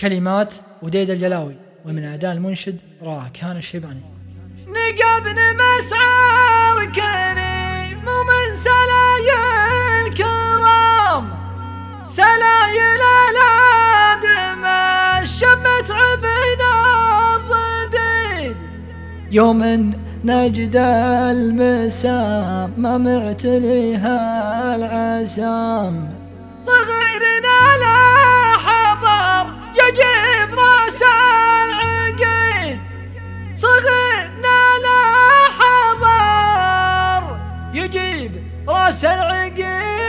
كلمات وديد الجلاوي، ومن أداء المنشد راكان الشيباني. نقابن مسعر كريم ومن سلايا الكرام، سلايل الادم الشمت عبنا الضديد، يوم نجد المسام ما معتليها العسام، صغيرنا لا حضر يجيب راس العقيد، صغيرنا لا حضر يجيب راس العقيد.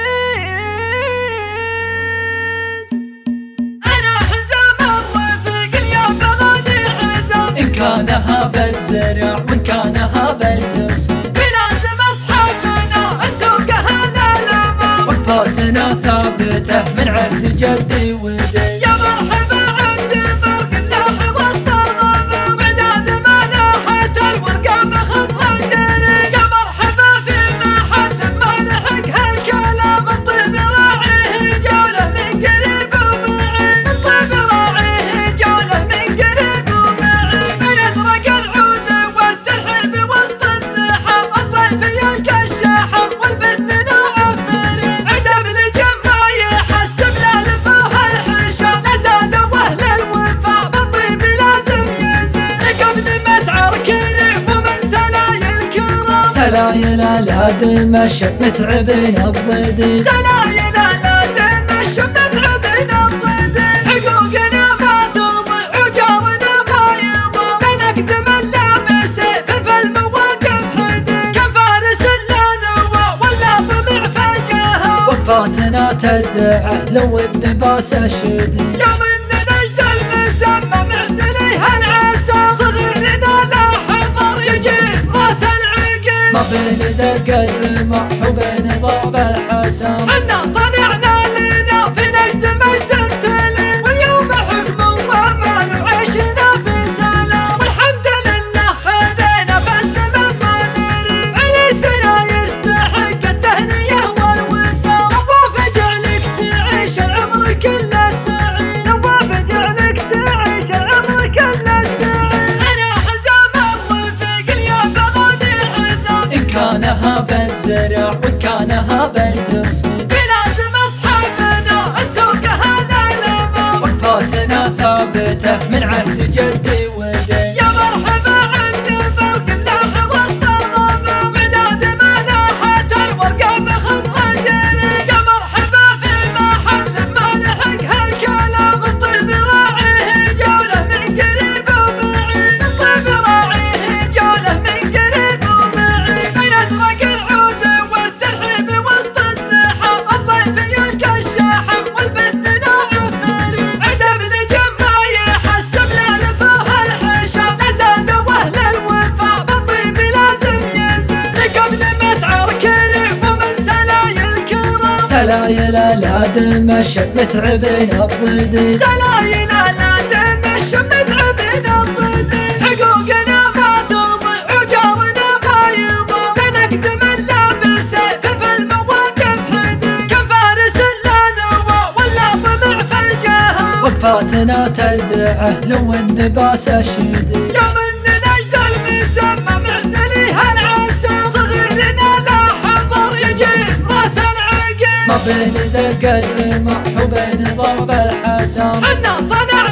انا حزام الرفيق اليوم بغادي حزام، ان كانها بالدرع وان كانها بالقصيد، بلازم اصحابنا نسوقها للامام، وقفاتنا ثابته من عهد جدي ودي. يا مرحبا عند برق اللاح وسط الغمام، بعداد ما لاحت الورقه بخضر الجري، يا مرحبا في محل ما لحق هالكلام، الطيب راعيه جوله من قريب وبعيد، الطيب راعيه جوله من قريب وبعيد، من ازرق العود والترحيب وسط الزحام، الضيف يلقى الشحم والبن نوع فريد، عدم الجمع يحسب لالفوها الحشام، لا زاد واهل الوفاء بالطيب لازم يزيد، نقبل مسعر كريم ومن سلايا الكرام، سلايل الادم الشمت عبنا الضديد، سلايل الادم الشمت عبنا الضديد، حقوقنا ما تضيع وجارنا ما يضام، لنقدم اللابس في المواقف حديد، كم فارس لا نوى ولا طمع فجاها، وقفاتنا تدعه لو النباس شديد، يوم ان نجد المسمى معتليها العسام، صغيرنا لا حضر يجيب راس العقيد، ما بين زق الرمح وبين ضرب الحسام، حنا صنعنا لنا في نجد مجد تلين، واليوم حكم وامان وعيشنا في سلام، والحمد لله خذينا فالزمن ما نريد، عريسنا يستحق التهنئة والوسام، نواف جعلك تعيش العمر كله سعيد، نواف جعلك تعيش العمر كله سعيد. انا حزام الرفيق اليوم بغادي حزام، ان كانها بالدرع وان كانها بالقصيد، بلازم اصحابنا نسوقها للامام، وقفاتنا ثابته من عهد جدي ودي. يا مرحبا عند برق اللاح وسط الغمام، بعداد ما لاحت الورقه بخضر الجري، يا مرحبا في محل ما لحق هالكلام، الطيب راعيه جوله من قريب وبعيد، الطيب راعيه جوله من قريب وبعيد، من ازرق العود والترحيب وسط الزحام، الضيف يلقى الشحم والبن نوع فريد، عدم الجمع يحسب لالفوها الحشام، لا زاد واهل الوفاء بالطيب لازم يزيد، نقبل مسعر كريم ومن سلايا الكرام، سلايل الادم الشمت عبنا الضديد، سلايل الادم الشمت عبنا الضديد، حقوقنا ما تضيع وجارنا ما يضام، لنقدم اللابس في المواقف حديد، كم فارس لا نوى ولا طمع فجاها، وقفاتنا تدعه لو النباس شديد، يوم ان نجد المسمى معتليها العسام، صغيرنا لا حضر يجيب راس العقيد، ما بين زق الرمح وبين ضرب الحسام، حنا صنعنا